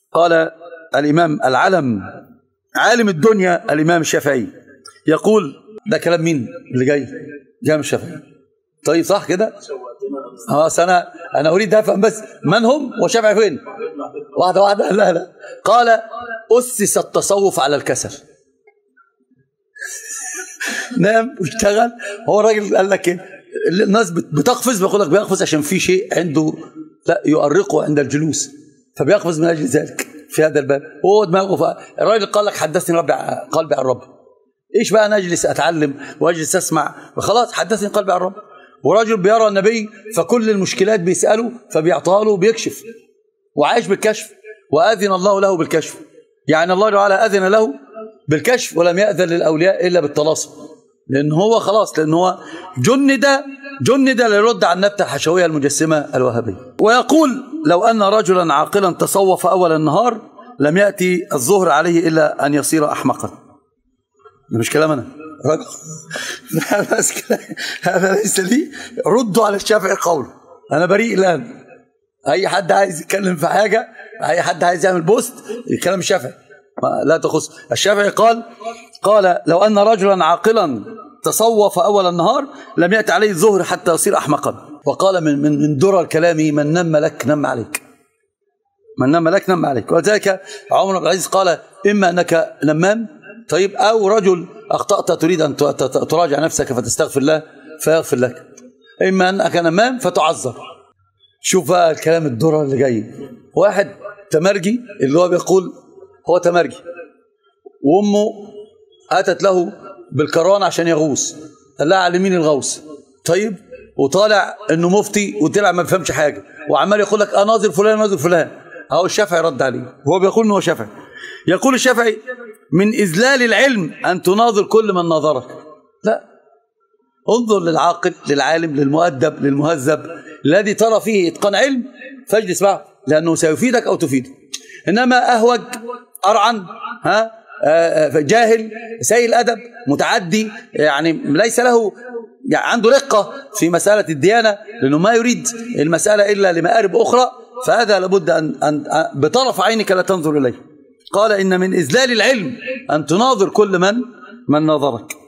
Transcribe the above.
قال الإمام العلم عالم الدنيا الإمام الشافعي يقول، ده كلام مين اللي جاي من الشافعي؟ طيب صح كده؟ أنا أريد أفهم بس من هم والشافعي فين؟ واحدة واحدة. لا قال أسس التصوف على الكسل. نام واشتغل. هو الراجل قال لك ايه؟ الناس بتقفز، بيقول لك بيقفز عشان في شيء عنده لا يؤرقه عند الجلوس، فبيقفز من اجل ذلك في هذا الباب. هو دماغه الراجل قال لك حدثني ربي قلبي عن ربي. ايش بقى انا اجلس اتعلم واجلس اسمع وخلاص؟ حدثني قلبي عن ربي. ورجل بيرى النبي فكل المشكلات بيساله فبيعطاها له وبيكشف وعايش بالكشف، واذن الله له بالكشف. يعني الله تعالى اذن له بالكشف ولم يأذن للأولياء إلا بالتلاصم، لأن هو خلاص، لأن هو جند ليرد عن النبتة الحشوية المجسمة الوهابية. ويقول لو أن رجلا عاقلا تصوف أول النهار لم يأتي الظهر عليه إلا أن يصير أحمقا. ده مش كلام أنا رجل. هذا ليس لي. ردوا على الشافعي قوله، أنا بريء الآن. أي حد عايز يتكلم في حاجة، أي حد عايز يعمل بوست، الكلام الشافعي لا تخص. الشافعي قال لو أن رجلا عاقلا تصوف أول النهار لم يأتي عليه الظهر حتى يصير أحمقا. وقال من درر الكلام من نم لك نم عليك، من نم لك نم عليك. وذلك عمر بن العزيز قال إما أنك نمام طيب، أو رجل أخطأت تريد أن تراجع نفسك فتستغفر الله فيغفر لك، إما أنك نمام فتعذر. شوف بقى الكلام الدرر اللي جاي. واحد تمرجي اللي هو بيقول هو تمرجي وامه اتت له بالكران عشان يغوص، قال لها علميني الغوص. طيب وطالع انه مفتي وطلع ما بيفهمش حاجه وعمال يقول لك اناظر فلان ناظر فلان. اهو الشافعي رد عليه وهو بيقول انه هو شافعي. يقول الشافعي من اذلال العلم ان تناظر كل من ناظرك. لا، انظر للعاقل للعالم للمؤدب للمهذب الذي ترى فيه اتقان علم فاجلس معه، لانه سيفيدك او تفيدك. انما اهوج أرعن جاهل سيء الأدب متعدي، يعني ليس له يعني عنده رقة في مسألة الديانة، لأنه ما يريد المسألة إلا لمآرب أخرى، فهذا لابد أن بطرف عينك لا تنظر إليه. قال إن من إذلال العلم أن تناظر كل من ناظرك.